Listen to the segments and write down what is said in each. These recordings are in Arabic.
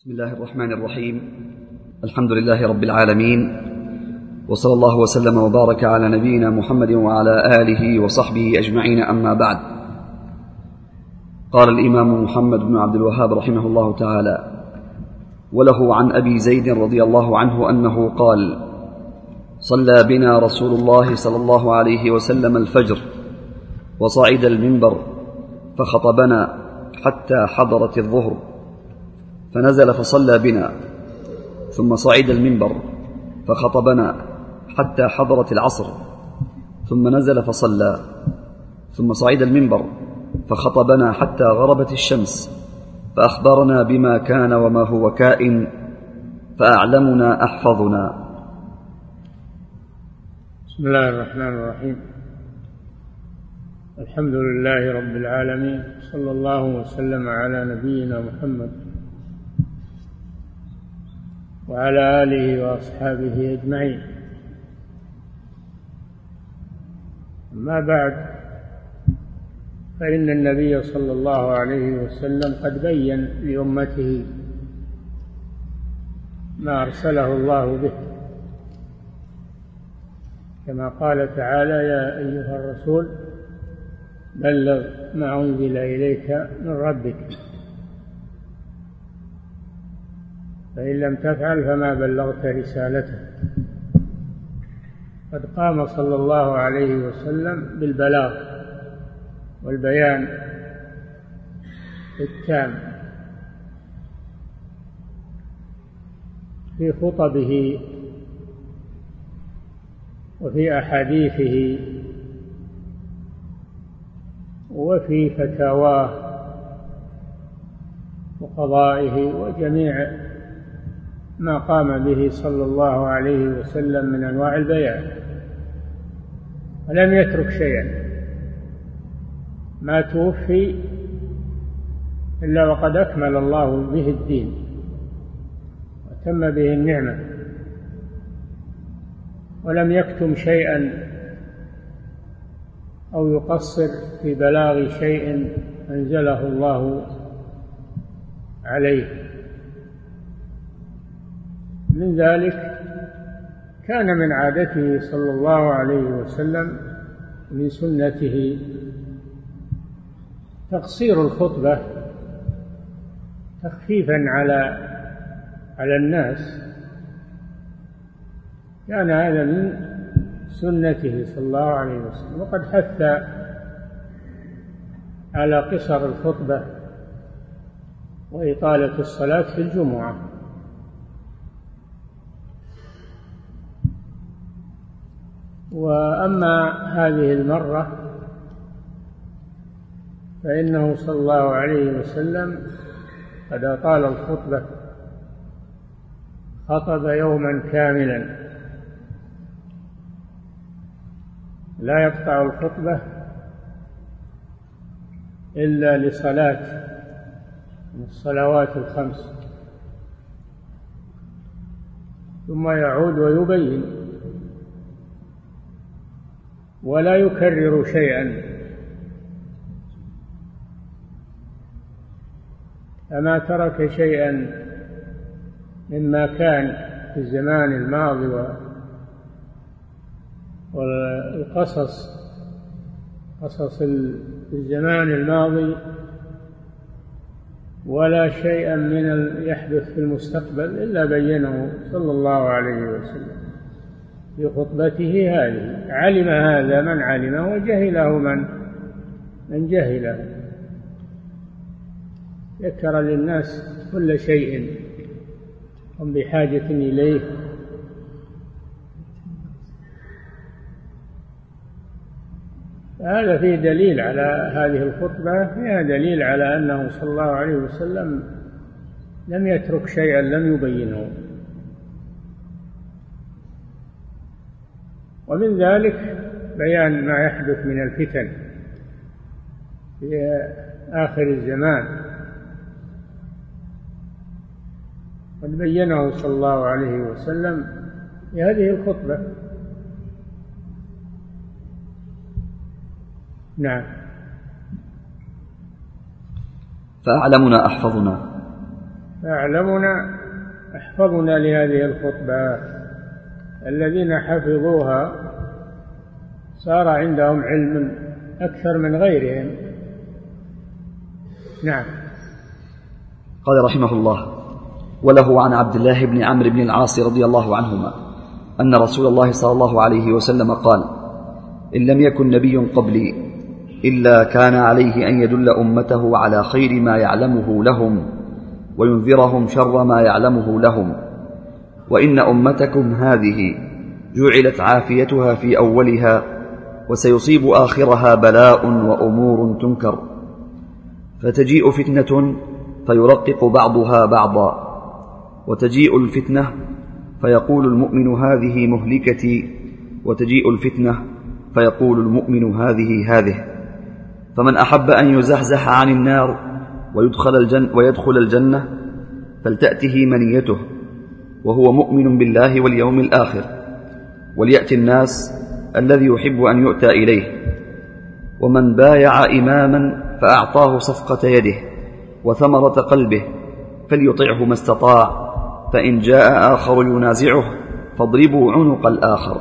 بسم الله الرحمن الرحيم. الحمد لله رب العالمين، وصلى الله وسلم وبارك على نبينا محمد وعلى آله وصحبه أجمعين، أما بعد. قال الإمام محمد بن عبد الوهاب رحمه الله تعالى: وله عن أبي زيد رضي الله عنه أنه قال: صلى بنا رسول الله صلى الله عليه وسلم الفجر، وصعد المنبر فخطبنا حتى حضرت الظهر، فنزل فصلى بنا، ثم صعد المنبر فخطبنا حتى حضرت العصر، ثم نزل فصلى، ثم صعد المنبر فخطبنا حتى غربت الشمس، فأخبرنا بما كان وما هو كائن، فأعلمنا أحفظنا. بسم الله الرحمن الرحيم. الحمد لله رب العالمين، صلى الله وسلم على نبينا محمد وعلى آله وأصحابه أجمعين. أما بعد، فإن النبي صلى الله عليه وسلم قد بين لأمته ما أرسله الله به، كما قال تعالى: يا أيها الرسول بلغ ما أنزل إليك من ربك، فإن لم تفعل فما بلغت رسالته. قد قام صلى الله عليه وسلم بالبلاغ والبيان التام في خطبه وفي أحاديثه وفي فتاواه وقضائه وجميع ما قام به صلى الله عليه وسلم من أنواع البيان، ولم يترك شيئا. ما توفي إلا وقد أكمل الله به الدين وتم به النعمة، ولم يكتم شيئا أو يقصر في بلاغ شيء أنزله الله عليه. من ذلك كان من عادته صلى الله عليه وسلم من سنته تقصير الخطبة تخفيفا على الناس، كان هذا من سنته صلى الله عليه وسلم، وقد حث على قصر الخطبة وإطالة الصلاة في الجمعة. وأما هذه المرة فإنه صلى الله عليه وسلم قد أطال الخطبة، خطب يوما كاملا لا يقطع الخطبة إلا لصلاة من الصلوات الخمس، ثم يعود ويبين ولا يكرر شيئا، فما ترك شيئا مما كان في الزمان الماضي والقصص، قصص الزمان الماضي، ولا شيئا من يحدث في المستقبل إلا بينه صلى الله عليه وسلم في خطبته هذه. علم هذا من علمه، وجهله من جهله. ذكر للناس كل شيء هم بحاجة إليه. هذا فيه دليل على هذه الخطبة، فيها دليل على أنه صلى الله عليه وسلم لم يترك شيئا لم يبينه. ومن ذلك بيان ما يحدث من الفتن في آخر الزمان، قد بينه صلى الله عليه وسلم في هذه الخطبة. نعم. فأعلمنا أحفظنا. فأعلمنا أحفظنا لهذه الخطبة. الذين حفظوها صار عندهم علم أكثر من غيرهم. نعم. قال رحمه الله: وله عن عبد الله بن عمرو بن العاص رضي الله عنهما أن رسول الله صلى الله عليه وسلم قال: إن لم يكن نبي قبلي إلا كان عليه أن يدل أمته على خير ما يعلمه لهم وينذرهم شر ما يعلمه لهم، وإن أمتكم هذه جعلت عافيتها في أولها وسيصيب آخرها بلاء وأمور تنكر، فتجيء فتنة فيرقق بعضها بعضا، وتجيء الفتنة فيقول المؤمن هذه مهلكتي، وتجيء الفتنة فيقول المؤمن هذه. فمن أحب أن يزحزح عن النار ويدخل الجنة فلتأته منيته وهو مؤمن بالله واليوم الآخر، وليأتي الناس الذي يحب أن يؤتى إليه. ومن بايع إماما فأعطاه صفقة يده وثمرة قلبه فليطعه ما استطاع، فإن جاء آخر ينازعه فاضربوا عنق الآخر.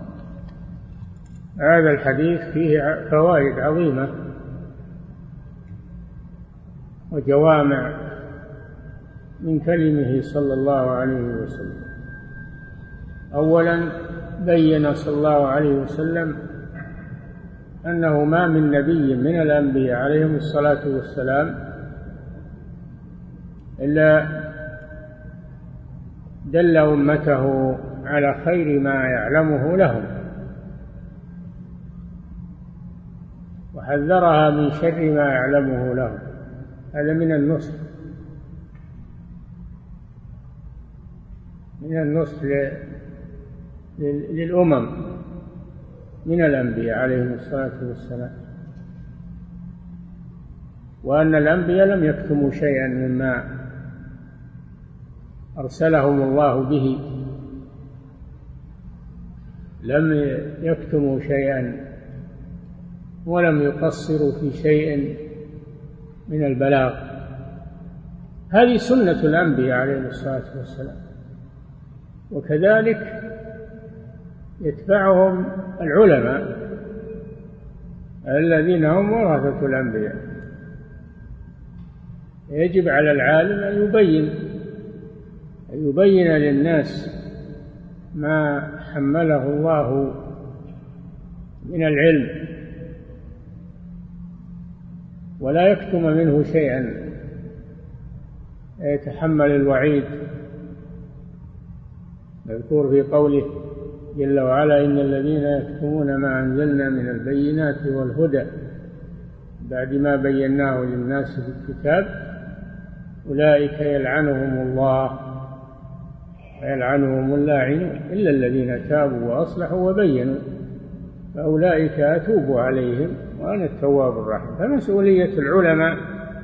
هذا الحديث فيه فوائد عظيمة وجوامع من كلمه صلى الله عليه وسلم. أولا بين صلى الله عليه وسلم أنه ما من نبي من الأنبياء عليهم الصلاة والسلام إلا دل أمته على خير ما يعلمه لهم وحذرها من شر ما يعلمه لهم. هذا من النصح للأمم من الأنبياء عليهم الصلاة والسلام، وأن الأنبياء لم يكتموا شيئا مما أرسلهم الله به، لم يكتموا شيئا ولم يقصروا في شيء من البلاغ. هذه سنة الأنبياء عليهم الصلاة والسلام، وكذلك يتبعهم العلماء الذين هم ورثة الأنبياء. يجب على العالم أن يبين للناس ما حمله الله من العلم ولا يكتم منه شيئا يتحمل الوعيد. مذكور في قوله جل وعلا: إن الذين يكتمون ما أنزلنا من البينات والهدى بعد ما بيناه للناس في الكتاب أولئك يلعنهم الله ويلعنهم اللاعنون إلا الذين تابوا وأصلحوا وبينوا فأولئك أتوب عليهم وأنا التواب الرحيم. فمسؤولية العلماء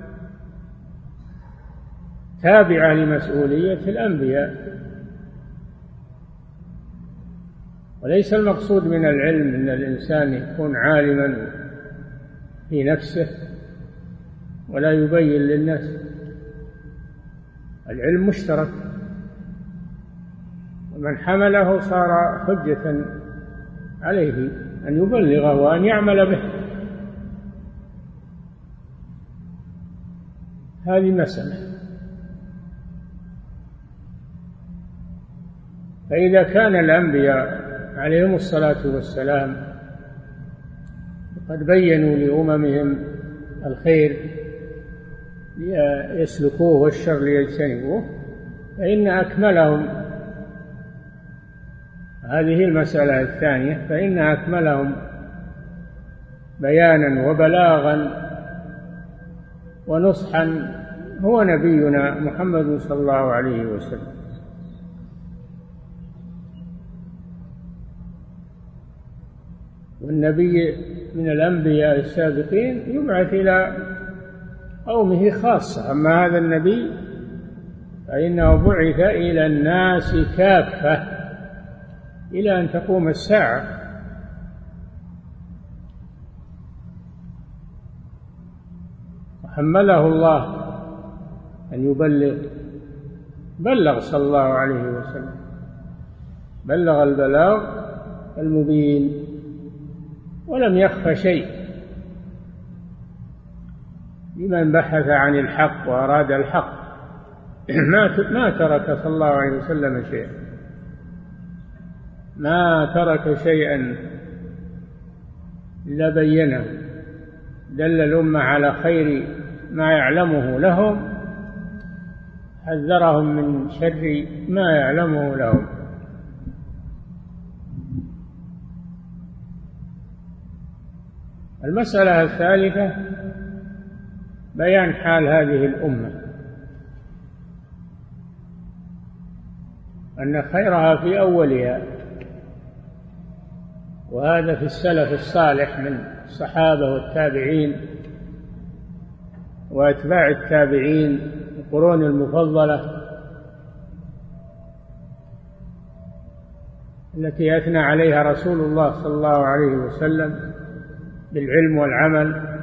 تابعة لمسؤولية الأنبياء، وليس المقصود من العلم أن الإنسان يكون عالما في نفسه ولا يبين للناس. العلم مشترك، ومن حمله صار حجة عليه أن يبلغه وأن يعمل به. هذه مسألة. فإذا كان الأنبياء عليهم الصلاة والسلام قد بينوا لأممهم الخير ليسلكوه والشر ليجتنبوه، فإن أكملهم، هذه المسألة الثانية، فإن أكملهم بيانا وبلاغا ونصحا هو نبينا محمد صلى الله عليه وسلم. والنبي من الأنبياء السابقين يبعث إلى قومه خاصة، أما هذا النبي فإنه بعث إلى الناس كافة إلى أن تقوم الساعة. وحمله الله أن يبلغ بلغ صلى الله عليه وسلم، بلغ البلاغ المبين ولم يخف شيء لمن بحث عن الحق وأراد الحق. ما ترك صلى الله عليه وسلم شيئا، ما ترك شيئا إلا بينه، دل الأمة على خير ما يعلمه لهم، حذرهم من شر ما يعلمه لهم. المسألة الثالثة بيان حال هذه الأمة، أن خيرها في أولها، وهذا في السلف الصالح من الصحابة والتابعين وأتباع التابعين القرون المفضلة التي أثنى عليها رسول الله صلى الله عليه وسلم بالعلم والعمل،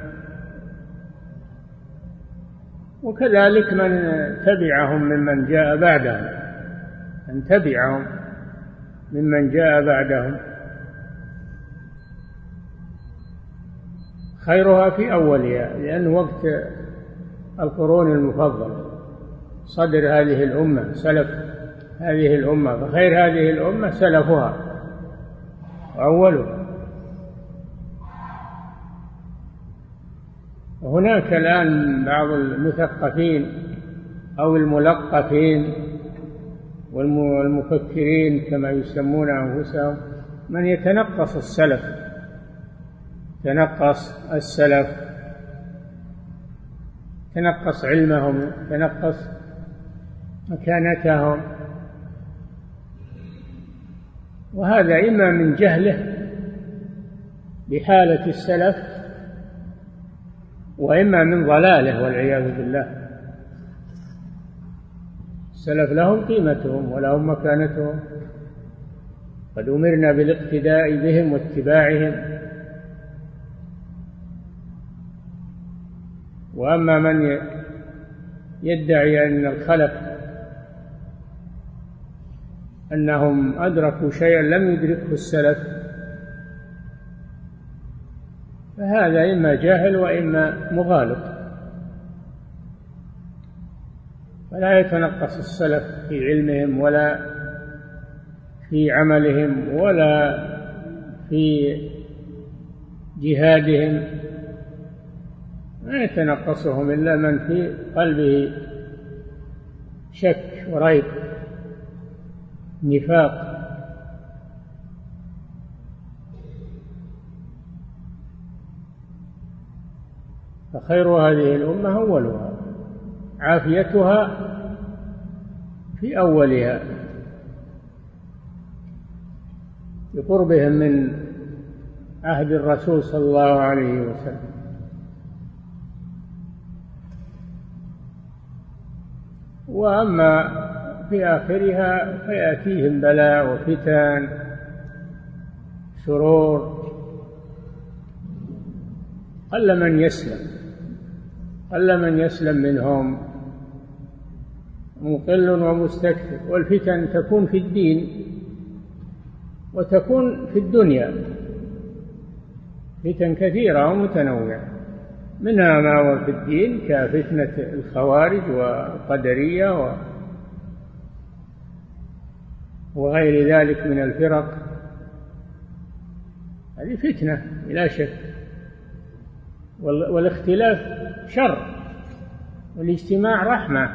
وكذلك من تبعهم ممن جاء بعدهم، من تبعهم ممن جاء بعدهم. خيرها في أولها، لأنه وقت القرون المفضلة صدر هذه الأمة، سلف هذه الأمة، فخير هذه الأمة سلفها وأولها. وهناك الآن بعض المثقفين أو الملقفين والمفكرين كما يسمون أنفسهم من يتنقص السلف، تنقص السلف، تنقص علمهم، تنقص مكانتهم، وهذا إما من جهله بحالة السلف وإما من ضلاله والعياذ بالله. السلف لهم قيمتهم ولهم مكانتهم، قد أمرنا بالاقتداء بهم واتباعهم. وأما من يدعي أن الخلف أنهم أدركوا شيئا لم يدركه السلف، فهذا إما جاهل وإما مغالط. فلا يتنقص السلف في علمهم ولا في عملهم ولا في جهادهم، ما يتنقصهم إلا من في قلبه شك وريب نفاق. فخير هذه الأمة أولها، عافيتها في أولها بقربهم من عهد الرسول صلى الله عليه وسلم. وأما في آخرها فيأتيهم بلاء وفتن شرور، قل من يسلم منهم، مقل ومستكثر. والفتن تكون في الدين وتكون في الدنيا، فتن كثيرة ومتنوعة، منها ما هو في الدين كفتنة الخوارج والقدرية وغير ذلك من الفرق، هذه فتنة بلا شك. والاختلاف شر والاجتماع رحمة.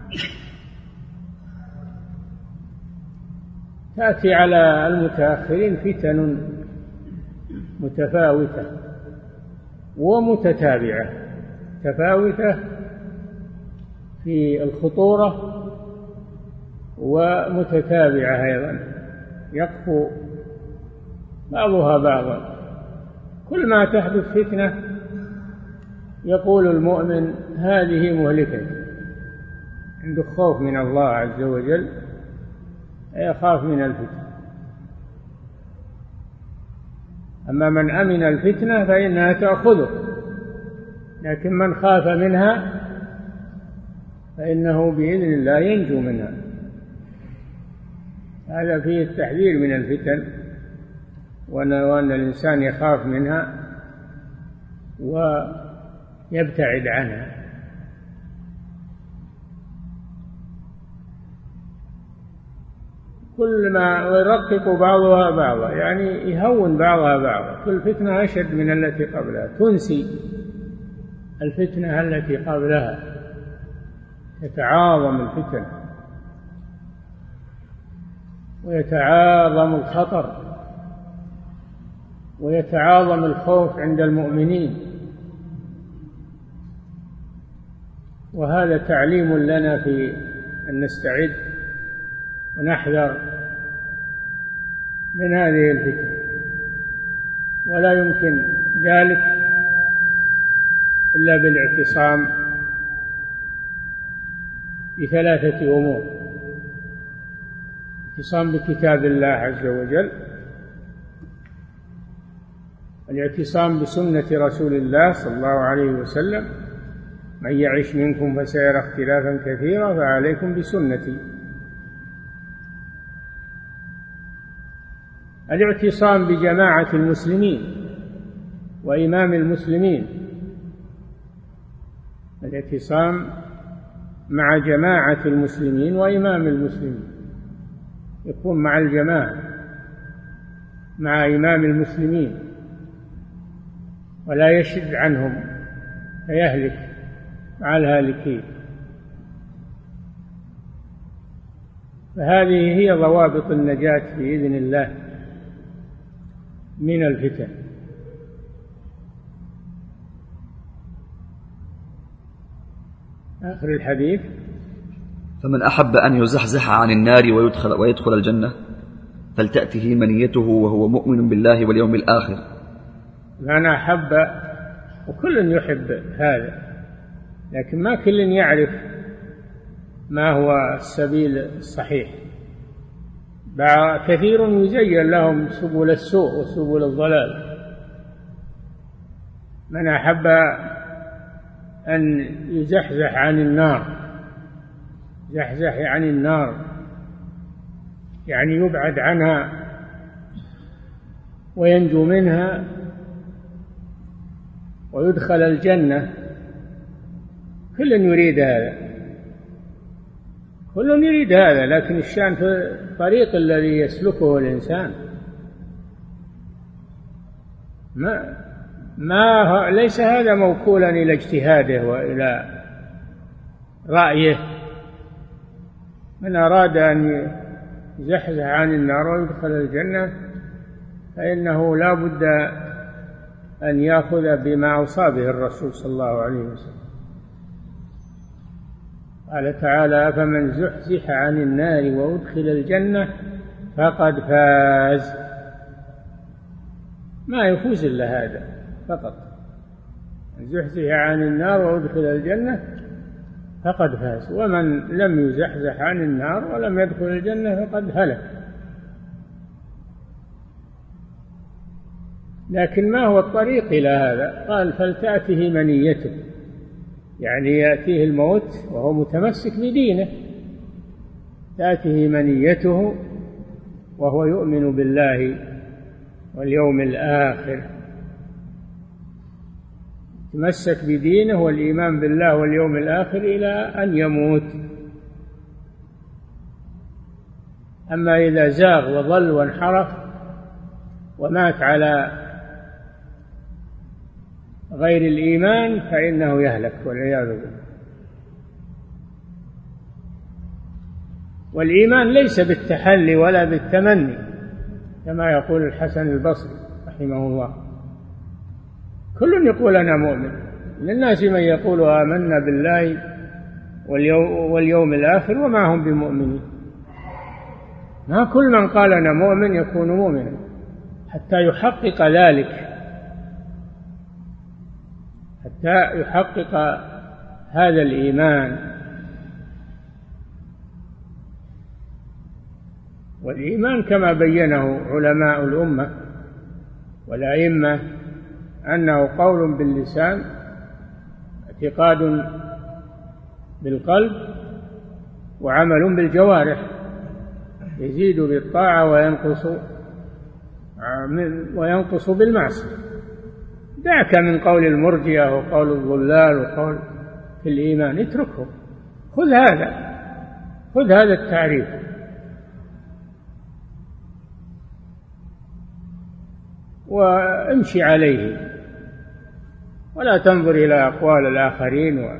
تأتي على المتأخرين فتن متفاوتة ومتتابعة، تفاوتة في الخطورة ومتتابعة أيضا، يقفو بعضها بعضا. كل ما تحدث فتنة يقول المؤمن هذه مهلكة، عنده خوف من الله عز وجل، يخاف من الفتنة. أما من أمن الفتنة فإنها تأخذه، لكن من خاف منها فإنه بإذن الله ينجو منها. هذا فيه التحذير من الفتن، وأن الإنسان يخاف منها ويبتعد عنها. كل ما يرقق بعضها بعضا، يعني يهون بعضها بعضا. كل فتنة أشد من التي قبلها، تنسي الفتنة التي قبلها، تتعاظم الفتن ويتعاظم الخطر ويتعاظم الخوف عند المؤمنين. وهذا تعليم لنا في أن نستعد ونحذر من هذه الفتن، ولا يمكن ذلك إلا بالاعتصام بثلاثة أمور: الاعتصام بكتاب الله عز وجل، الاعتصام بسنة رسول الله صلى الله عليه وسلم: من يعش منكم فسيرى اختلافا كثيرا فعليكم بسنتي. الاعتصام بجماعة المسلمين وإمام المسلمين، الاعتصام مع جماعة المسلمين وإمام المسلمين، يكون مع الجماعة مع إمام المسلمين ولا يشد عنهم فيهلك مع الهالكين. فهذه هي ضوابط النجاة بإذن الله من الفتن. آخر الحديث: فمن أحب أن يزحزح عن النار ويدخل الجنة فلتأته منيته وهو مؤمن بالله واليوم الآخر. من أحب، وكل يحب هذا، لكن ما كل يعرف ما هو السبيل الصحيح. كثير يزين لهم سبل السوء وسبل الضلال. من أحب أن يزحزح عن النار، يزحزح عن النار يعني يبعد عنها وينجو منها ويدخل الجنة. كل يريد هذا، كل يريد هذا، لكن الشأن في الطريق الذي يسلكه الإنسان. ليس هذا موكولا إلى اجتهاده وإلى رأيه. من أراد أن يزحزح عن النار ويدخل الجنة فإنه لا بد أن يأخذ بما أوصى به الرسول صلى الله عليه وسلم. قال تعالى: فمن زحزح عن النار وأدخل الجنة فقد فاز. ما يفوز إلا هذا فقط، زحزح عن النار وأدخل الجنة فقد فاز. ومن لم يزحزح عن النار ولم يدخل الجنة فقد هلك. لكن ما هو الطريق إلى هذا؟ قال: فلتأته منيته، يعني يأتيه الموت وهو متمسك بدينه، تأته منيته وهو يؤمن بالله واليوم الآخر، تمسك بدينه والإيمان بالله واليوم الآخر إلى أن يموت. أما إذا زاغ وضل وانحرف ومات على غير الإيمان فإنه يهلك والعياذ بالله. والإيمان ليس بالتحلي ولا بالتمني كما يقول الحسن البصري رحمه الله. كل يقول أنا مؤمن، للناس من يقول آمنا بالله واليوم الآخر وما هم بمؤمنين. ما كل من قال أنا مؤمن يكون مؤمنا حتى يحقق ذلك، حتى يحقق هذا الإيمان. والإيمان كما بينه علماء الأمة والأئمة أنه قول باللسان، اعتقاد بالقلب، وعمل بالجوارح. يزيد بالطاعة وينقص بالمعصية. دعك من قول المرجئة وقول الضلال وقول في الإيمان، اتركه، خذ هذا التعريف. وامشي عليه ولا تنظر إلى أقوال الآخرين.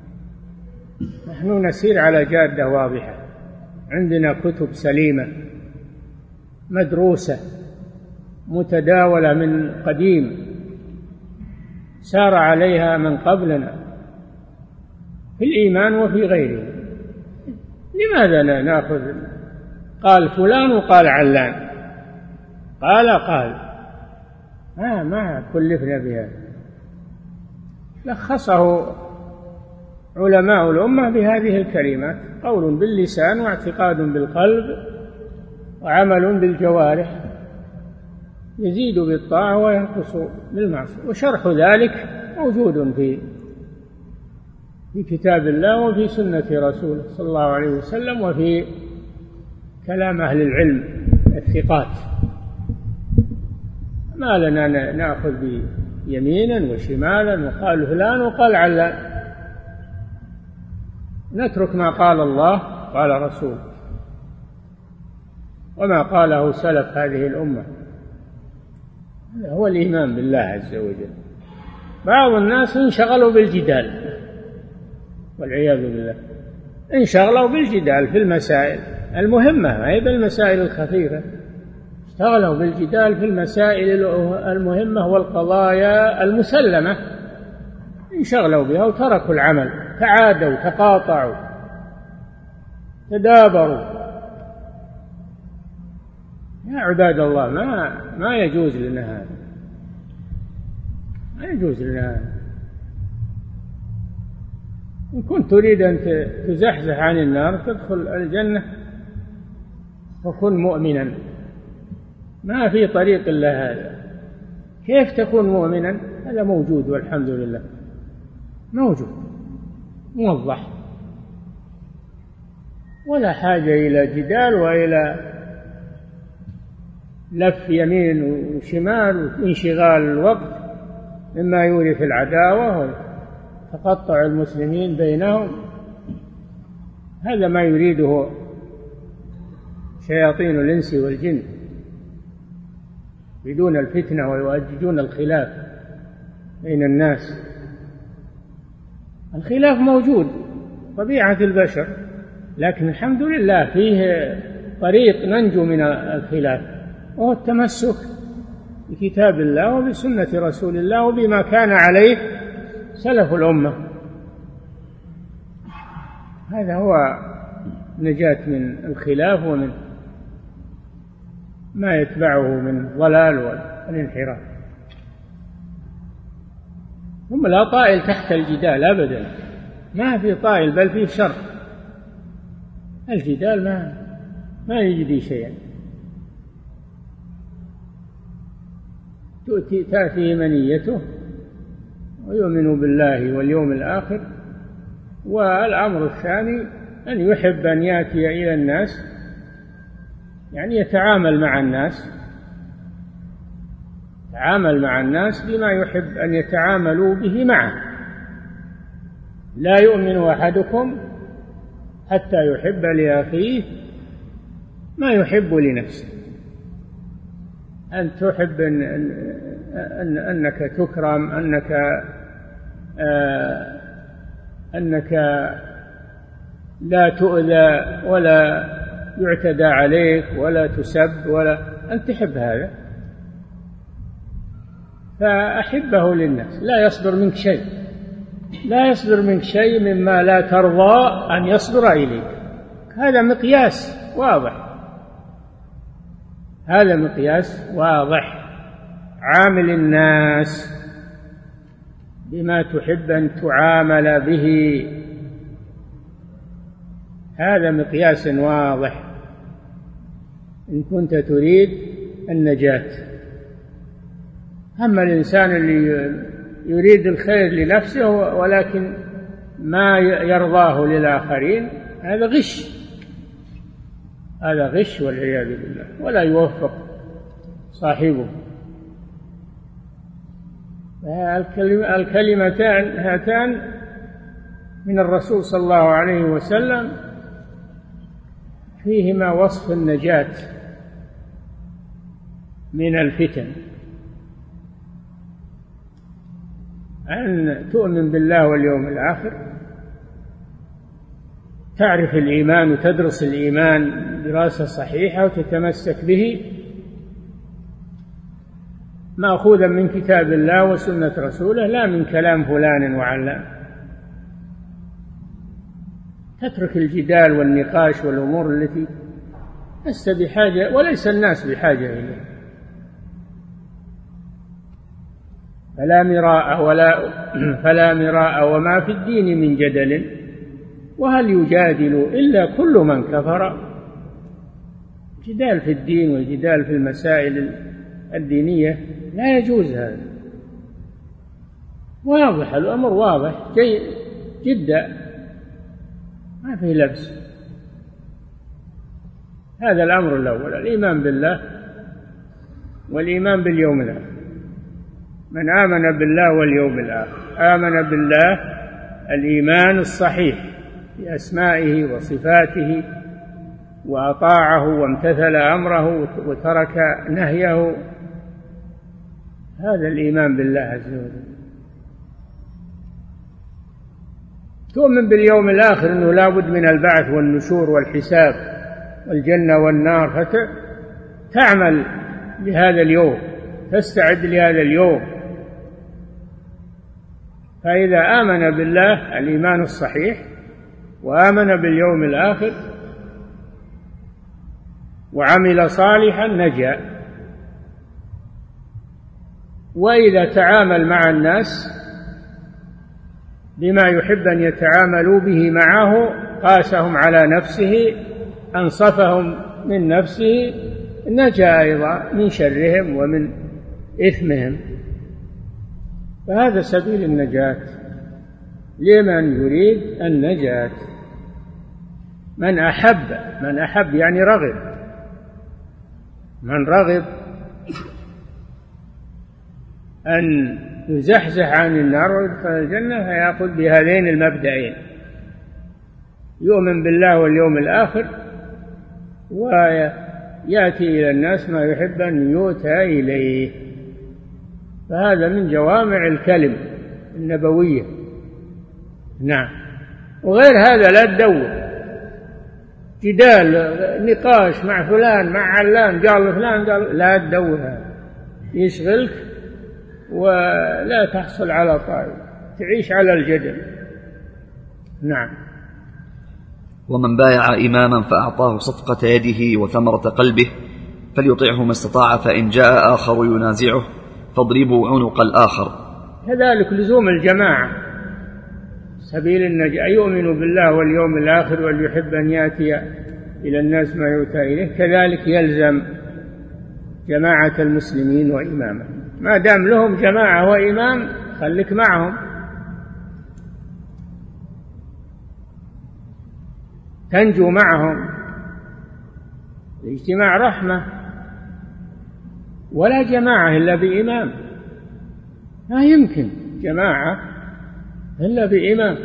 نحن نسير على جادة واضحة، عندنا كتب سليمة مدروسة متداولة من قديم، سار عليها من قبلنا في الإيمان وفي غيره. لماذا لا نأخذ قال فلان وقال علان، قال ما كلفنا بهذا. لخصه علماء الأمة بهذه الكلمات: قول باللسان واعتقاد بالقلب وعمل بالجوارح، يزيد بالطاعة وينقص بالمعصية. وشرح ذلك موجود في كتاب الله وفي سنة رسوله صلى الله عليه وسلم وفي كلام أهل العلم الثقات. ما لنا نأخذ بيمينا وشمالا وقال فلان وقال علان، نترك ما قال الله قال رسوله وما قاله سلف هذه الأمة. هذا هو الإيمان بالله عز وجل. بعض الناس انشغلوا بالجدال والعياذ بالله، انشغلوا بالجدال في المسائل المهمة، ما هي بالمسائل الخفيفة. اشتغلوا بالجدال في المسائل المهمة والقضايا المسلمة، انشغلوا بها وتركوا العمل، تعادوا، تقاطعوا، تدابروا. يا عباد الله، ما يجوز لنا هذا، ما يجوز لنا هذا. إن كنت تريد أن تزحزح عن النار تدخل الجنة فكن مؤمنا، ما في طريق إلا هذا. كيف تكون مؤمنا؟ هذا موجود والحمد لله، موجود موضح، ولا حاجة إلى جدال وإلى لف يمين وشمال وانشغال الوقت مما يورث العداوة وتقطع المسلمين بينهم. هذا ما يريده شياطين الإنس والجن، يريدون الفتنة ويؤججون الخلاف بين الناس. الخلاف موجود طبيعة البشر، لكن الحمد لله فيه طريق ننجو من الخلاف، وهو التمسك بكتاب الله وبسنة رسول الله وبما كان عليه سلف الأمة. هذا هو نجاة من الخلاف ومن ما يتبعه من ضلال والانحراف. ثم لا طائل تحت الجدال أبدا، ما في طائل بل فيه شر. الجدال ما يجدي شيئا. تأتي منيته ويؤمن بالله واليوم الآخر، والأمر الثاني أن يحب أن يأتي إلى الناس، يعني يتعامل مع الناس، يتعامل مع الناس بما يحب أن يتعاملوا به معه. لا يؤمن أحدكم حتى يحب لأخيه ما يحب لنفسه. أن تحب أنك تكرم، أنك لا تؤذى ولا يعتدى عليك ولا تسب، ولا أن تحب هذا، فأحبه للناس. لا يصدر منك شيء مما لا ترضى أن يصدر إليك. هذا مقياس واضح، هذا مقياس واضح. عامل الناس بما تحب أن تعامل به، هذا مقياس واضح إن كنت تريد النجاة. أما الإنسان اللي يريد الخير لنفسه ولكن ما يرضاه للآخرين، هذا غش، هذا غش والعياذ بالله، ولا يوفق صاحبه. الكلمتان هاتان من الرسول صلى الله عليه وسلم فيهما وصف النجاة من الفتن، أن تؤمن بالله واليوم الآخر، تعرف الإيمان وتدرس الإيمان دراسة صحيحة وتتمسك به مأخوذا من كتاب الله وسنة رسوله، لا من كلام فلان وعلان. تترك الجدال والنقاش والأمور التي لست بحاجة وليس الناس بحاجة إليها. فلا مراء وما في الدين من جدل، وهل يجادل إلا كل من كفر. جدال في الدين والجدال في المسائل الدينية لا يجوز هذا. واضح الأمر، واضح جدا، ما فيه لبس. هذا الأمر الأول، الإيمان بالله والإيمان باليوم الآخر. من آمن بالله واليوم الآخر آمن بالله الإيمان الصحيح بأسمائه وصفاته، وأطاعه وامتثل أمره وترك نهيه. هذا الإيمان بالله عز وجل. تؤمن باليوم الآخر أنه لا بد من البعث والنشور والحساب والجنة والنار، فتعمل لهذا اليوم، تستعد لهذا اليوم. فإذا آمن بالله الإيمان الصحيح وآمن باليوم الآخر وعمل صالحا نجا. وإذا تعامل مع الناس بما يحب أن يتعاملوا به معه قاسهم على نفسه، أنصفهم من نفسه، نجا أيضا من شرهم ومن إثمهم. فهذا سبيل النجاة لمن يريد النجاة. من أحب يعني رغب، من رغب أن يزحزح عن النار ويدخل الجنة فيأخذ بهذين المبدئين: يؤمن بالله واليوم الآخر، ويأتي إلى الناس ما يحب أن يؤتى إليه. فهذا من جوامع الكلم النبوية. نعم. وغير هذا لا تدور جدال نقاش مع فلان مع علان، قال فلان قال، لا تدور، هذا يشغلك ولا تحصل على طائل، تعيش على الجدل. نعم. ومن بايع إماما فأعطاه صفقة يده وثمرة قلبه فليطعه ما استطاع، فإن جاء آخر ينازعه فاضربوا عنق الآخر. كذلك لزوم الجماعة سبيل النجاة، يؤمن بالله واليوم الآخر وليحب أن يأتي إلى الناس ما يؤتى إليه. كذلك يلزم جماعة المسلمين وإمامهم، ما دام لهم جماعة وإمام خليك معهم، تنجو معهم. الاجتماع رحمة، ولا جماعة إلا بإمام، ما يمكن جماعة إلا بإمام.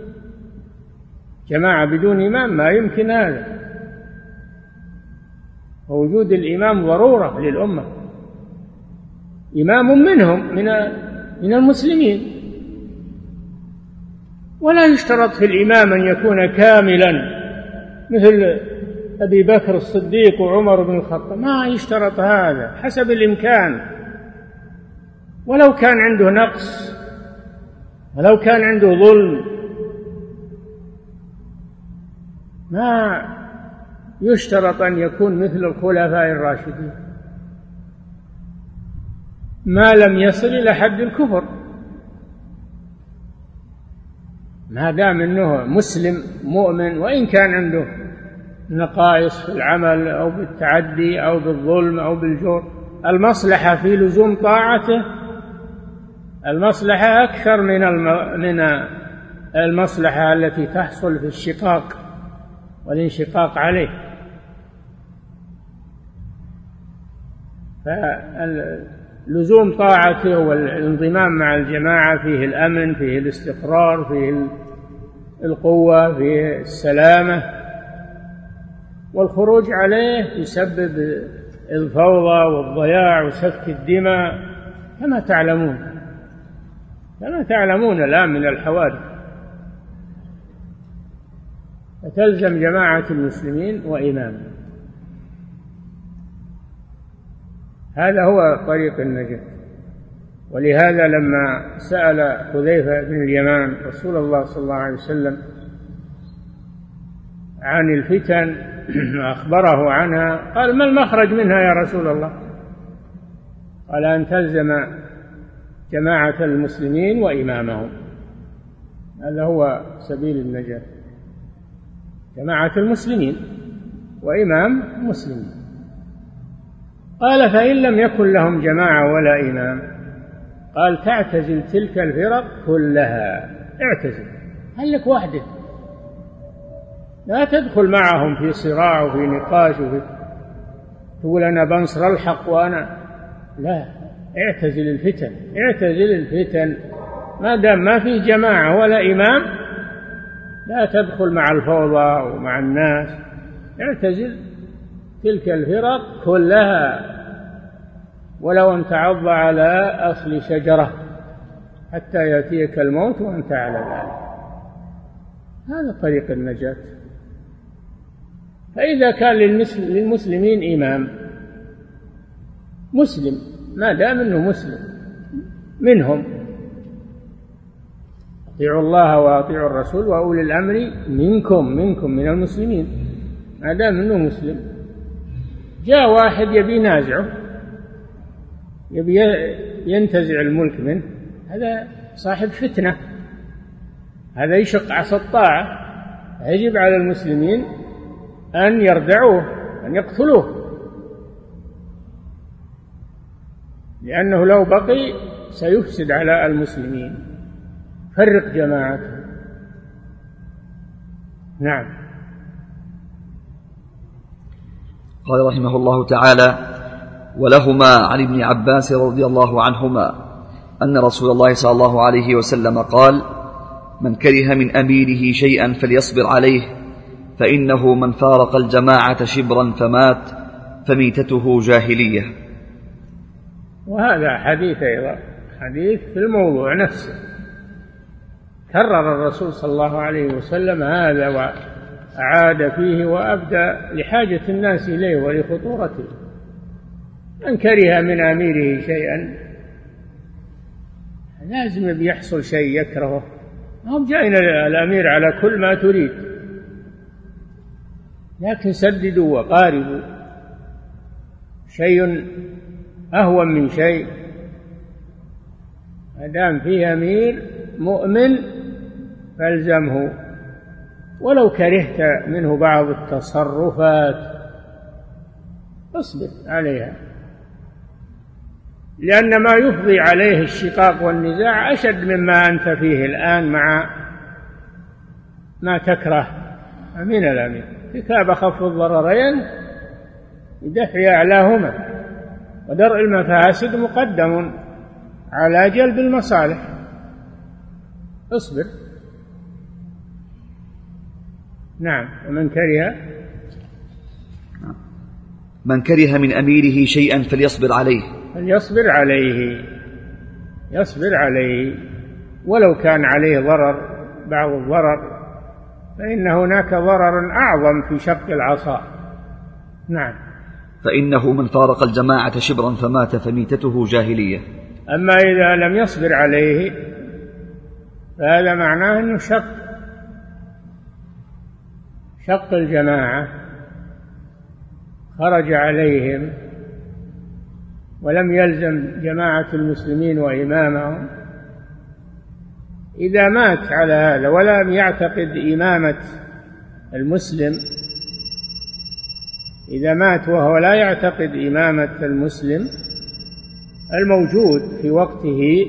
جماعة بدون إمام ما يمكن هذا. ووجود الإمام ضرورة للأمة، إمام منهم من المسلمين. ولا يشترط في الإمام أن يكون كاملا مثل أبي بكر الصديق وعمر بن الخطاب، ما يشترط هذا، حسب الإمكان. ولو كان عنده نقص، ولو كان عنده ظلم، ما يشترط أن يكون مثل الخلفاء الراشدين ما لم يصل إلى حد الكفر، ما دام أنه مسلم مؤمن، وإن كان عنده نقائص في العمل أو بالتعدي أو بالظلم أو بالجور. المصلحة في لزوم طاعته، المصلحة أكثر من المصلحة التي تحصل في الشقاق والانشقاق عليه. فلزوم طاعته والانضمام مع الجماعة فيه الأمن، فيه الاستقرار، فيه القوة، فيه السلامة، والخروج عليه يسبب الفوضى والضياع وسفك الدماء كما تعلمون الآن من الحوادث. فتلزم جماعة المسلمين وإمامهم، هذا هو طريق النجاة. ولهذا لما سأل حذيفة بن اليمان رسول الله صلى الله عليه وسلم عن الفتن أخبره عنها، قال: ما المخرج منها يا رسول الله؟ قال: أن تلزم جماعة المسلمين وإمامهم، هذا هو سبيل النجاة، جماعة المسلمين وإمام مسلم. قال: فإن لم يكن لهم جماعة ولا إمام؟ قال: تعتزل تلك الفرق كلها، اعتزل، هل لك وحدك، لا تدخل معهم في صراع وفي نقاش تقول أنا بنصر الحق وأنا لا، اعتزل الفتن ما دام ما في جماعة ولا إمام، لا تدخل مع الفوضى ومع الناس، اعتزل تلك الفرق كلها ولو أن تعض على أصل شجرة حتى يأتيك الموت وأنت على ذلك. هذا طريق النجاة. فإذا كان للمسلمين إمام مسلم، ما دام أنه مسلم منهم، اطيعوا الله وأطيعوا الرسول وأولي الأمر منكم من المسلمين، ما دام أنه مسلم. جاء واحد يبي ينازعه، يبي ينتزع الملك منه، هذا صاحب فتنة، هذا يشق عصا الطاعة. يجب على المسلمين أن يردعوه، أن يقتلوه، لأنه لو بقي سيفسد على المسلمين، فرق جماعته. نعم. قال رحمه الله تعالى: ولهما عن ابن عباس رضي الله عنهما أن رسول الله صلى الله عليه وسلم قال: من كره من أميره شيئا فليصبر عليه، فإنه من فارق الجماعة شبرا فمات فميتته جاهلية. وهذا حديث أيضا، حديث في الموضوع نفسه، كرر الرسول صلى الله عليه وسلم هذا وأعاد فيه وأبدى لحاجة الناس إليه ولخطورته. من كره من أميره شيئا، لازم بيحصل شيء يكرهه، هم جايين الأمير على كل ما تريد، لكن سددوا وقاربوا، شيء أهون من شيء. ما دام فيه أمير مؤمن فالزمه، ولو كرهت منه بعض التصرفات اصبر عليها، لأن ما يفضي عليه الشقاق والنزاع أشد مما أنت فيه الآن مع ما تكره من الأمير. كتاب خف الضررين بدفع أعلاهما، ودرء المفاسد مقدم على جلب المصالح. اصبر. نعم. ومن كره من أميره شيئا فليصبر عليه ولو كان عليه ضرر، بعض الضرر، فإن هناك ضرر أعظم في شق العصا. نعم. فإنه من فارق الجماعة شبرا فمات فميتته جاهلية. أما إذا لم يصبر عليه فهذا معناه أنه شق الجماعة، خرج عليهم ولم يلزم جماعة المسلمين وإمامهم. إذا مات على هذا ولم يعتقد إمامة المسلم، إذا مات وهو لا يعتقد إمامة المسلم الموجود في وقته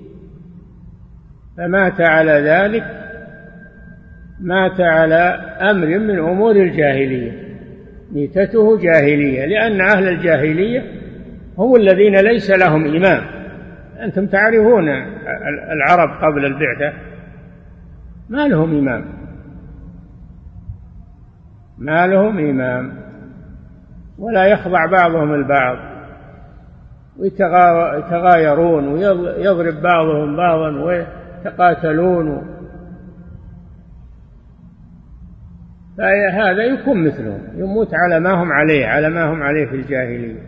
فمات على ذلك، مات على أمر من أمور الجاهلية، ميتته جاهلية، لأن أهل الجاهلية هم الذين ليس لهم إمام. أنتم تعرفون العرب قبل البعثة ما لهم إمام، ما لهم إمام، ولا يخضع بعضهم البعض، ويتغايرون ويضرب بعضهم بعضا ويتقاتلون، فهذا يكون مثلهم، يموت على ما هم عليه، على ما هم عليه في الجاهلية.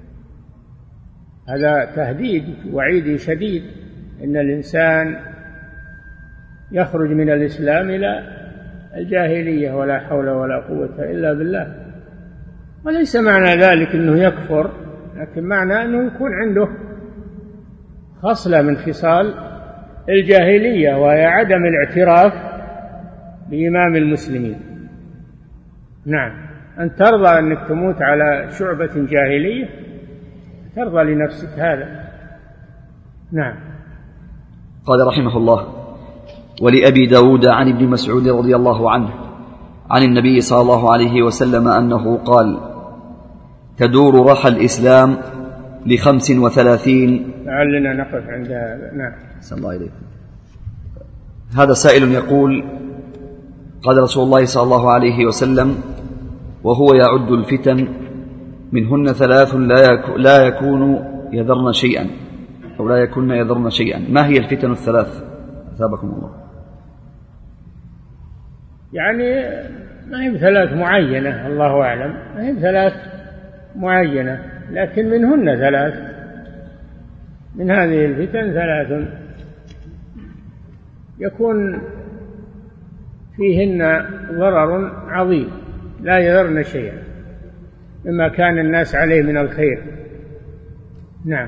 هذا تهديد وعيد شديد إن الإنسان يخرج من الإسلام إلى الجاهلية ولا حول ولا قوة إلا بالله. وليس معنى ذلك أنه يكفر، لكن معنى أنه يكون عنده خصلة من خصال الجاهلية، وهي عدم الاعتراف بإمام المسلمين. نعم، أن ترضى أنك تموت على شعبة جاهلية، ترضى لنفسك هذا. نعم. قال رحمه الله: ولأبي داود عن ابن مسعود رضي الله عنه عن النبي صلى الله عليه وسلم أنه قال: تدور رحى الإسلام ل35. لعلنا نقف عند هذا. نعم. صلى الله عليه. هذا سائل يقول: قال رسول الله صلى الله عليه وسلم وهو يعد الفتن منهن 3 لا يكون يذرن شيئا، أو لا يكون يذرن شيئا. ما هي الفتن ال3؟ أثابكم الله. يعني ما هي 3 معينة، الله أعلم، ما هي 3 معينة، لكن منهن 3، من هذه الفتن 3 يكون فيهن ضرر عظيم لا يذرن شيئا مما كان الناس عليه من الخير. نعم.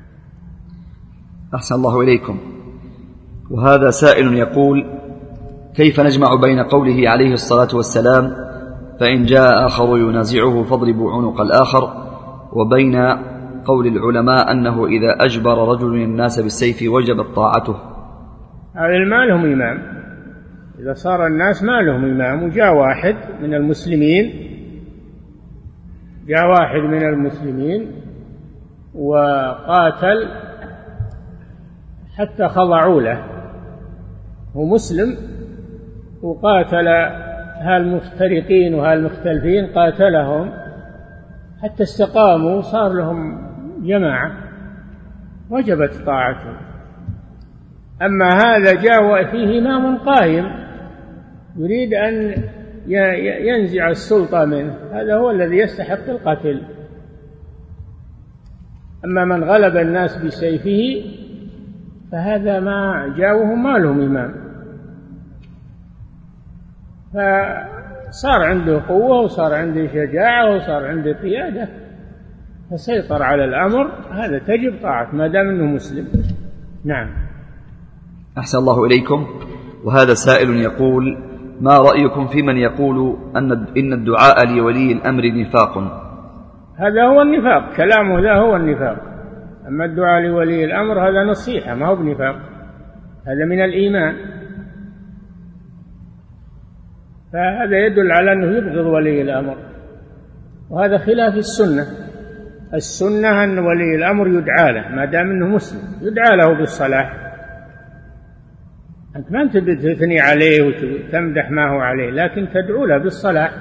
أحسن الله إليكم. وهذا سائل يقول: كيف نجمع بين قوله عليه الصلاة والسلام فإن جاء آخر ينازعه فاضربوا عنق الآخر، وبين قول العلماء أنه إذا أجبر رجل الناس بالسيف وجبت طاعته؟ هذا ما لهم إمام. إذا صار الناس ما لهم إمام، وجاء واحد من المسلمين وقاتل حتى خضعوا له، هو مسلم وقاتل هالمفترقين وهالمختلفين، قاتلهم حتى استقاموا، صار لهم جماعة، وجبت طاعته. أما هذا جاء فيه إمام قائم يريد أن ينزع السلطة منه، هذا هو الذي يستحق القتل. أما من غلب الناس بسيفه فهذا ما جاءوهم ما لهم إمام، فصار عنده قوة وصار عنده شجاعة وصار عنده قيادة فسيطر على الأمر، هذا تجب طاعته ما دام أنه مسلم. نعم. أحسن الله إليكم. وهذا سائل يقول: ما رأيكم في من يقول إن الدعاء لولي الأمر نفاق؟ هذا هو النفاق، كلامه ذا هو النفاق. أما الدعاء لولي الأمر هذا نصيحة ما هو بنفاق، هذا من الإيمان، فهذا يدل على أنه يبغض ولي الأمر، وهذا خلاف السنة. السنة أن ولي الأمر يدعى له ما دام أنه مسلم، يدعى له بالصلاح. أنت ما أنت تثني عليه وتمدح ما هو عليه، لكن تدعو له بالصلاح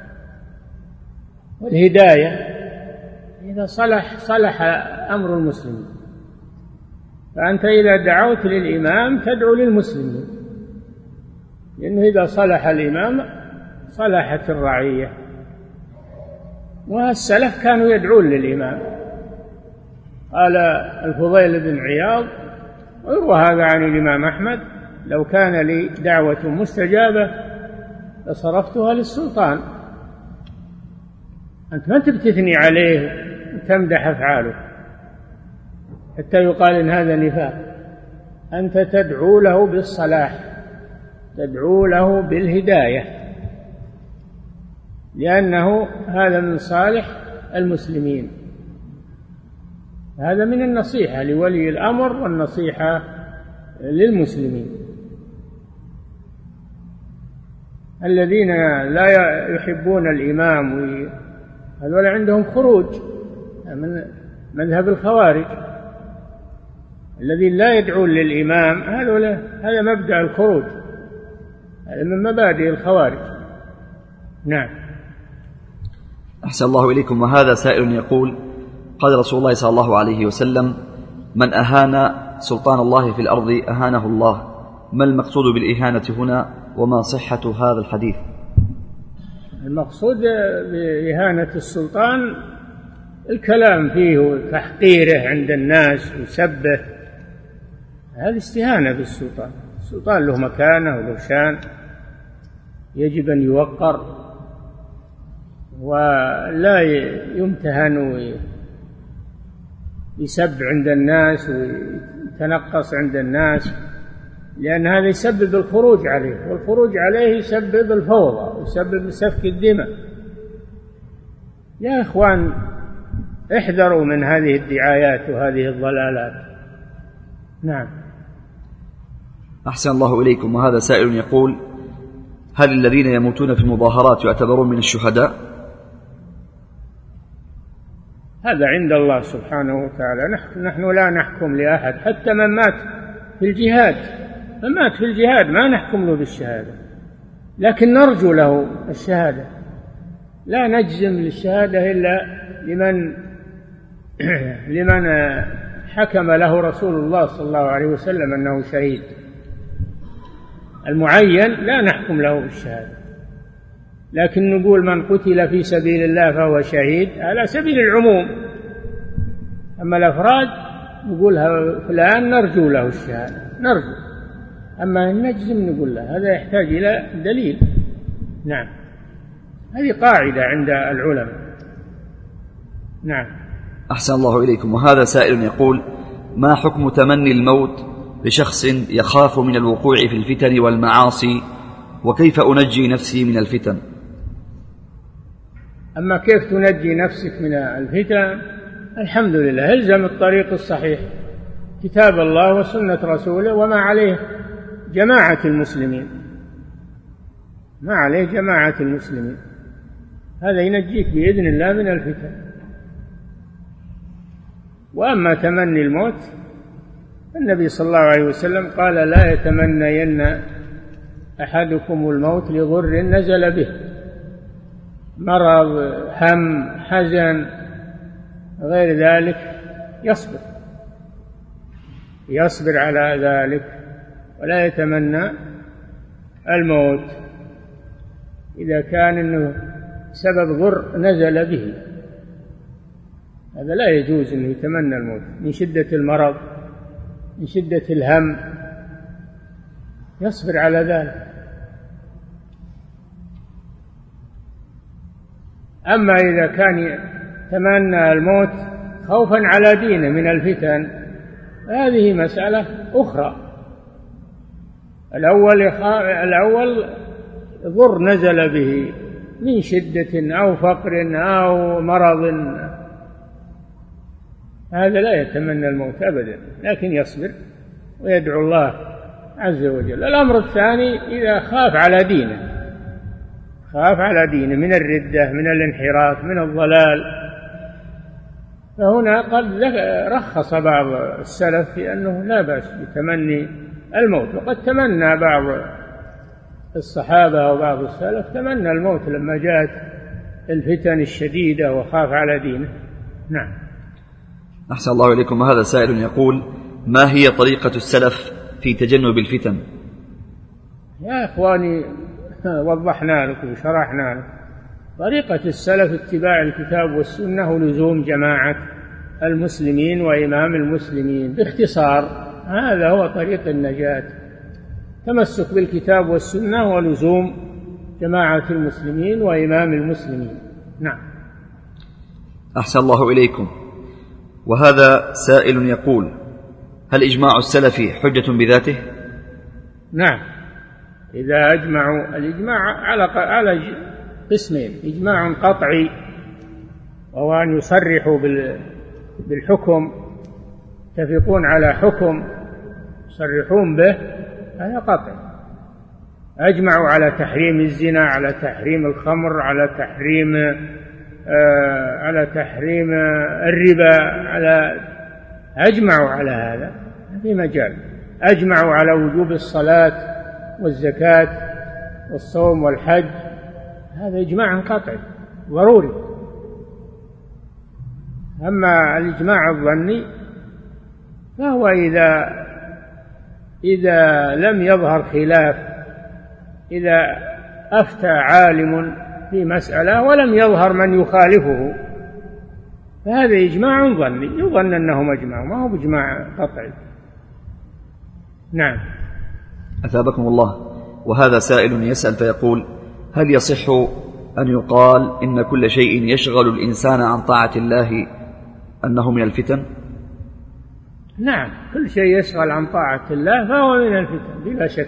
والهداية. إذا صلح أمر المسلمين، فأنت إذا دعوت للإمام تدعو للمسلمين، لأنه إذا صلح الإمام صلحت الرعية. والسلف كانوا يدعون للإمام. قال الفضيل بن عياض، ويروى هذا عن الإمام أحمد: لو كان لي دعوة مستجابة لصرفتها للسلطان. أنت ما تثني عليه وتمدح أفعاله حتى يقال إن هذا نفاق. أنت تدعو له بالصلاح، تدعو له بالهداية، لأنه هذا من صالح المسلمين. هذا من النصيحة لولي الأمر والنصيحة للمسلمين. الذين لا يحبون الإمام هذول عندهم خروج مذهب الخوارج الذين لا يدعون للإمام، هذا مبدأ الخروج، هذا من مبادئ الخوارج. نعم. أحسن الله إليكم. وهذا سائل يقول: قال رسول الله صلى الله عليه وسلم: من أهان سلطان الله في الأرض أهانه الله. ما المقصود بالإهانة هنا، وما صحة هذا الحديث؟ المقصود بإهانة السلطان الكلام فيه وتحقيره عند الناس وسبه، هذه استهانة بالسلطان. السلطان له مكانه وله شان، يجب أن يوقر ولا يمتهن ويسب عند الناس ويتنقص عند الناس، لأن هذا يسبب الخروج عليه، والخروج عليه يسبب الفوضى ويسبب سفك الدماء. يا إخوان، احذروا من هذه الدعايات وهذه الضلالات. نعم. أحسن الله إليكم. وهذا سائل يقول: هل الذين يموتون في المظاهرات يعتبرون من الشهداء؟ هذا عند الله سبحانه وتعالى، نحن لا نحكم لأحد، حتى من مات في الجهاد، من مات في الجهاد ما نحكم له بالشهادة، لكن نرجو له الشهادة، لا نجزم للشهادة إلا لمن حكم له رسول الله صلى الله عليه وسلم أنه شهيد. المعين لا نحكم له بالشهادة، لكن نقول من قتل في سبيل الله فهو شهيد على سبيل العموم. أما الأفراد نقول فلان نرجو له الشهادة، نرجو، أما نجزم نقول له، هذا يحتاج إلى دليل. نعم، هذه قاعدة عند العلماء. نعم. أحسن الله إليكم. وهذا سائل يقول: ما حكم تمني الموت لشخص يخاف من الوقوع في الفتن والمعاصي، وكيف أنجي نفسي من الفتن؟ أما كيف تنجي نفسك من الفتن، الحمد لله، الزم الطريق الصحيح، كتاب الله وسنة رسوله وما عليه جماعة المسلمين، ما عليه جماعة المسلمين، هذا ينجيك بإذن الله من الفتن. وأما تمني الموت، النبي صلى الله عليه وسلم قال: لا يتمنين أحدكم الموت لضر نزل به، مرض، هم، حزن، غير ذلك، يصبر على ذلك ولا يتمنى الموت إذا كان إنه سبب ضر نزل به، هذا لا يجوز إنه يتمنى الموت من شدة المرض، من شدة الهم، يصبر على ذلك. أما إذا كان يتمنى الموت خوفا على دينه من الفتن، هذه مسألة أخرى. الأول ضر نزل به من شدة أو فقر أو مرض، هذا لا يتمنى الموت أبدا، لكن يصبر ويدعو الله عز وجل. الأمر الثاني: إذا خاف على دينه من الردة، من الانحراف، من الضلال، فهنا قد رخص بعض السلف في أنه لا بأس بتمني الموت، وقد تمنى بعض الصحابة وبعض السلف تمنى الموت لما جاءت الفتن الشديدة وخاف على دينه. نعم. أحسن الله إليكم. هذا سائل يقول: ما هي طريقة السلف في تجنب الفتن؟ يا إخواني، وضحنا لكم وشرحنا لكم. طريقة السلف اتباع الكتاب والسنة ولزوم جماعة المسلمين وإمام المسلمين، باختصار هذا هو طريق النجاة، تمسك بالكتاب والسنة ولزوم جماعة المسلمين وإمام المسلمين. نعم. أحسن الله إليكم. وهذا سائل يقول: هل إجماع السلف حجة بذاته؟ نعم، إذا أجمعوا، الإجماع على قسمين: إجماع قطعي وهو أن يصرحوا بالحكم، يتفقون على حكم يصرحون به، هذا قطعي. أجمعوا على تحريم الزنا، على تحريم الخمر، على على تحريم الربا، أجمعوا على هذا، ما في مجال. أجمعوا على وجوب الصلاة والزكاة والصوم والحج، هذا إجماع قطعي ضروري. أما الإجماع الظني فهو إذا لم يظهر خلاف، إذا أفتى عالم في مسألة ولم يظهر من يخالفه، فهذا إجماع ظني، يظن أنهم أجمعوا، ما هو بإجماع قطعي. نعم. أثابكم الله. وهذا سائل يسأل فيقول: هل يصح أن يقال إن كل شيء يشغل الإنسان عن طاعة الله أنه من الفتن؟ نعم، كل شيء يشغل عن طاعة الله فهو من الفتن بلا شك.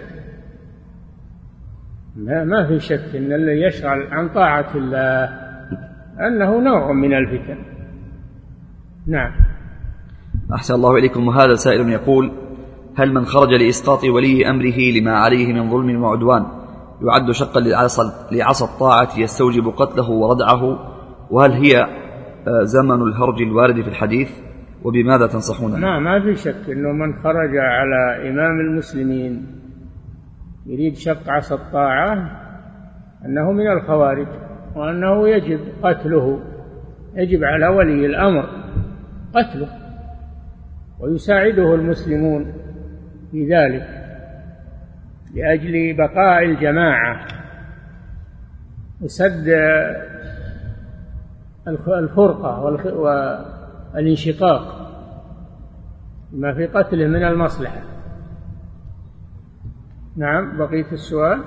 ما في شك أن الذي يشغل عن طاعة الله أنه نوع من الفتن. نعم. أحسن الله إليكم. وهذا سائل يقول: هل من خرج لإسقاط ولي أمره لما عليه من ظلم وعدوان يعد شقا لعصى الطاعة يستوجب قتله وردعه؟ وهل هي زمن الهرج الوارد في الحديث؟ وبماذا تنصحون؟ ما في شك أنه من خرج على إمام المسلمين يريد شق عصى الطاعة أنه من الخوارج، وأنه يجب قتله، يجب على ولي الأمر قتله، ويساعده المسلمون في ذلك لأجل بقاء الجماعة وسد الفرقة والانشقاق ما في قتله من المصلحة. نعم. بقية السؤال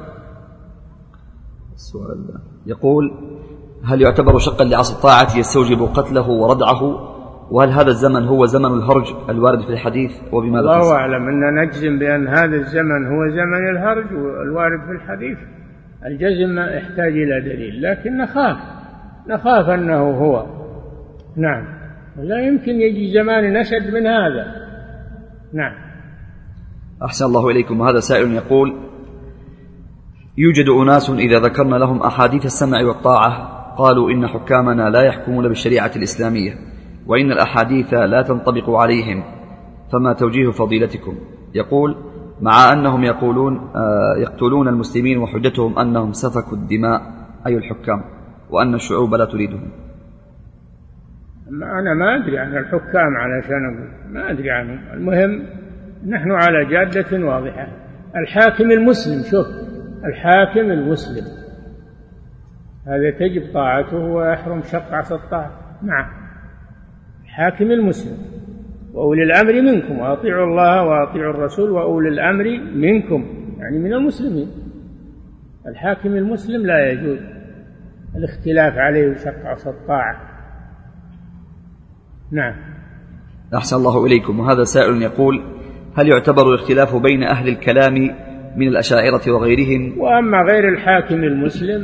يقول: هل يعتبر شقا لعصى الطاعة يستوجب قتله وردعه؟ وهل هذا الزمن هو زمن الهرج الوارد في الحديث؟ وبماذا تنصح؟ الله أعلم. أن نجزم بأن هذا الزمن هو زمن الهرج الوارد في الحديث، الجزم يحتاج إلى دليل، لكن نخاف أنه هو. نعم. لا يمكن يجي زمان نشد من هذا. نعم. أحسن الله إليكم. وهذا سائل يقول: يوجد أناس إذا ذكرنا لهم أحاديث السمع والطاعة قالوا إن حكامنا لا يحكمون بالشريعة الإسلامية، وإن الأحاديث لا تنطبق عليهم، فما توجيه فضيلتكم؟ يقول: مع أنهم يقتلون المسلمين وحجتهم أنهم سفكوا الدماء، أي الحكام، وأن الشعوب لا تريدهم. أنا ما أدري عن الحكام علشان أقول، ما أدري عنهم. المهم نحن على جادة واضحة. الحاكم المسلم، شوف، الحاكم المسلم هذا تجب طاعته ويحرم شق عصى الطاعة. نعم. الحاكم المسلم. وأولي الأمر منكم، وأطيعوا الله وأطيعوا الرسول وأولي الأمر منكم، يعني من المسلمين. الحاكم المسلم لا يجوز الاختلاف عليه وشق عصى الطاعة. نعم. أحسن الله إليكم. وهذا سائل يقول: هل يعتبر الاختلاف بين أهل الكلام من الأشاعرة وغيرهم؟ وأما غير الحاكم المسلم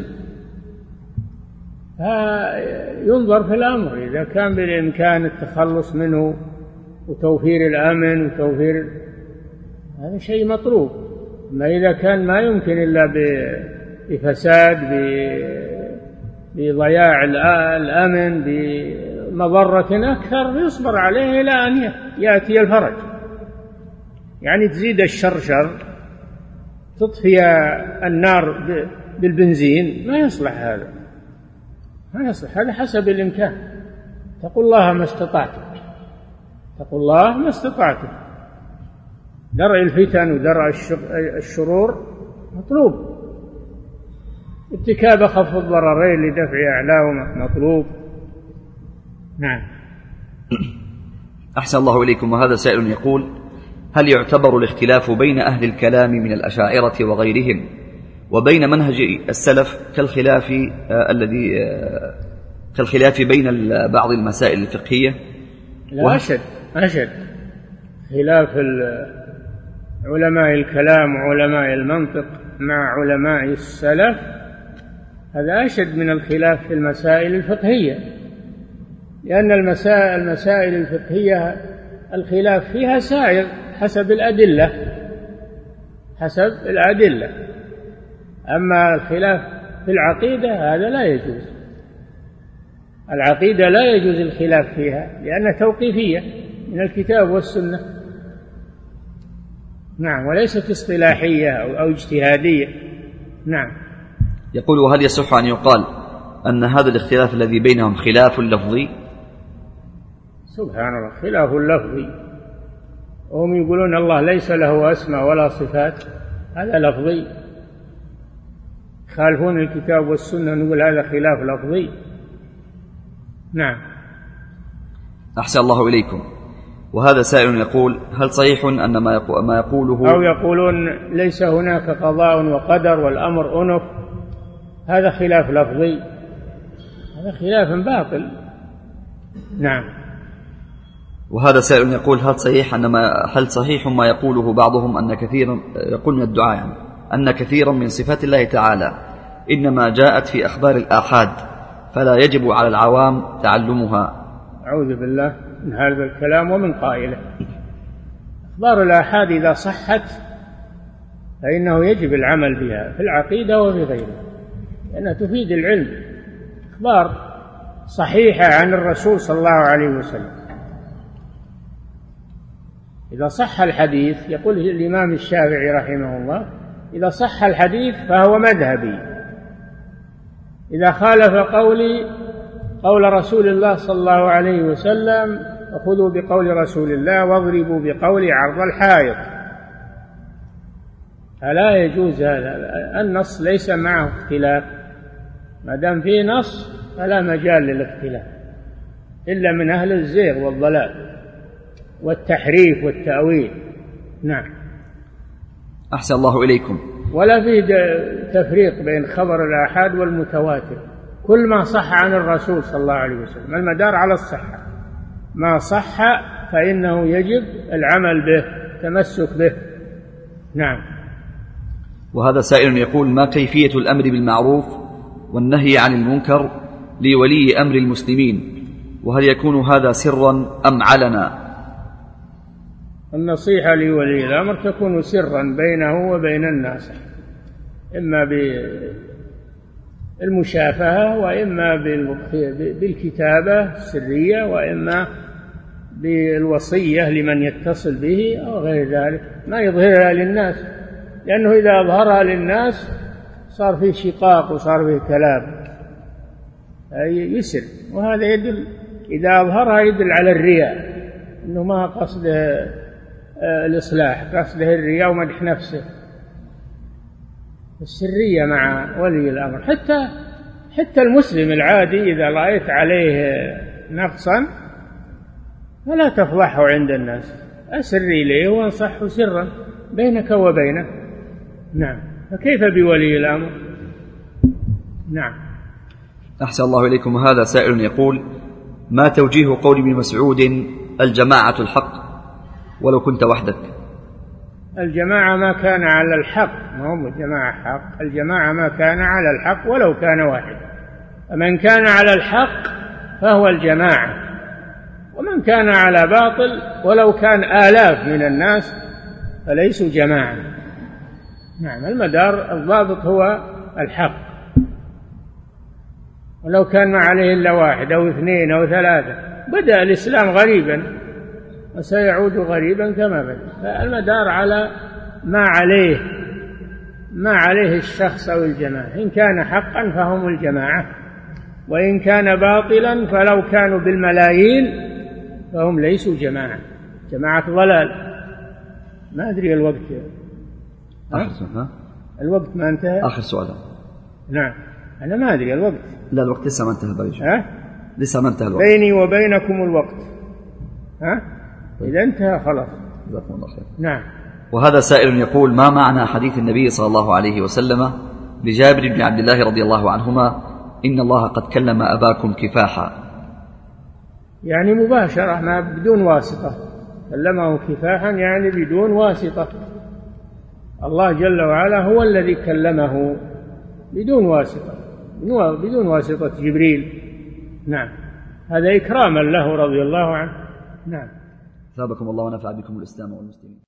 ينظر في الأمر، إذا كان بالإمكان التخلص منه وتوفير الأمن وتوفير، هذا شيء مطلوب. ما إذا كان ما يمكن إلا بفساد، بضياع الأمن، بمضرة أكثر، يصبر عليه إلى أن يأتي الفرج. يعني تزيد الشر تطفي النار بالبنزين، ما يصلح هذا، ما يصلح. هذا حسب الإمكان. اتقوا الله ما استطعتم، اتقوا الله ما استطعتم. درء الفتن ودرء الشرور مطلوب، ارتكاب خفض الضررين لدفع أعلاهما مطلوب. نعم. أحسن الله إليكم. وهذا سائل يقول: هل يعتبر الاختلاف بين أهل الكلام من الأشاعرة وغيرهم وبين منهج السلف كالخلاف بين بعض المسائل الفقهية؟ لا، أشد خلاف علماء الكلام وعلماء المنطق مع علماء السلف، هذا أشد من الخلاف في المسائل الفقهية، لأن المسائل الفقهية الخلاف فيها سائر حسب الأدلة. أما الخلاف في العقيدة هذا لا يجوز. العقيدة لا يجوز الخلاف فيها لأنها توقيفية من الكتاب والسنة. نعم، وليست اصطلاحية أو اجتهادية. نعم. يقول: وهل يصح أن يقال أن هذا الاختلاف الذي بينهم خلاف لفظي؟ سبحان الله، خلاف لفظي، وهم يقولون الله ليس له أسماء ولا صفات، هذا لفظي. يخالفون الكتاب والسنة، نقول هذا خلاف لفظي. نعم. أحسن الله إليكم. وهذا سائل يقول: هل صحيح أن ما يقوله، أو يقولون ليس هناك قضاء وقدر والأمر أنف، هذا خلاف لفظي، هذا خلاف باطل. نعم. وهذا سائل يقول: هل صحيح ما يقوله بعضهم أن كثيرا يقول من الدعاء يعني أن كثيرا من صفات الله تعالى إنما جاءت في أخبار الآحاد فلا يجب على العوام تعلمها؟ أعوذ بالله من هذا الكلام ومن قائله. أخبار الآحاد إذا صحت فإنه يجب العمل بها في العقيدة وفي غيرها، لأنها تفيد العلم. أخبار صحيحة عن الرسول صلى الله عليه وسلم، إذا صح الحديث، يقول الإمام الشافعي رحمه الله: إذا صح الحديث فهو مذهبي، إذا خالف قولي قول رسول الله صلى الله عليه وسلم فخذوا بقول رسول الله واضربوا بقولي عرض الحائط. فلا يجوز هذا، النص ليس معه اختلاف، ما دام فيه نص فلا مجال للاختلاف إلا من أهل الزيغ والضلال والتحريف والتأويل. نعم. أحسن الله إليكم. ولا فيه تفريق بين خبر الآحاد والمتواتر، كل ما صح عن الرسول صلى الله عليه وسلم المدار على الصحة، ما صح فإنه يجب العمل به، تمسك به. نعم. وهذا سائل يقول: ما كيفية الأمر بالمعروف والنهي عن المنكر لولي أمر المسلمين، وهل يكون هذا سرا أم علنا؟ النصيحة لولي الأمر تكون سرا بينه وبين الناس، إما بالمشافهة وإما بالكتابة السرية وإما بالوصية لمن يتصل به أو غير ذلك، ما يظهرها للناس، لأنه إذا أظهرها للناس صار فيه شقاق وصار فيه كلام يسر، وهذا يدل، إذا أظهرها يدل على الرياء، إنه ما قصده الإصلاح، قصده الرياء ومدح نفسه. السرية مع ولي الأمر، حتى المسلم العادي إذا رأيت عليه نقصا فلا تفضحه عند الناس، أسر إليه وانصحه سرا بينك وبينه. نعم. فكيف بولي الأمر؟ نعم. أحسن الله إليكم. هذا سائل يقول: ما توجيه قول ابن مسعود: الجماعة الحق ولو كنت وحدك؟ الجماعة ما كان على الحق، ما هم الجماعة حق، الجماعة ما كان على الحق ولو كان واحد، فمن كان على الحق فهو الجماعة، ومن كان على باطل ولو كان آلاف من الناس فليسوا جماعة. نعم. المدار الضابط هو الحق، ولو كان ما عليه إلا واحد أو اثنين أو ثلاثة. بدأ الإسلام غريبا وسيعود غريبا كما بدأ، فالمدار على ما عليه الشخص أو الجماعة، إن كان حقا فهم الجماعة، وإن كان باطلا فلو كانوا بالملايين فهم ليسوا جماعة، جماعة ضلال. ما أدري الوقت، الوقت ما انتهى. آخر سؤال. نعم. أنا ما أدري الوقت. لا، الوقت لسه ما انتهى بريش. لسه ما انتهى الوقت. بيني وبينكم الوقت. إذا انتهى خلاص. جزاكم الله خير. نعم. وهذا سائل يقول: ما معنى حديث النبي صلى الله عليه وسلم لجابر بن عبد الله رضي الله عنهما: إن الله قد كلم أباكم كفاحا؟ يعني مباشرة، ما بدون واسطة، كلمه كفاحا يعني بدون واسطة. الله جل وعلا هو الذي كلمه بدون واسطة، بدون واسطة جبريل. نعم. هذا إكراما له رضي الله عنه. نعم. ثابكم الله ونفع بكم الإسلام والمسلمين.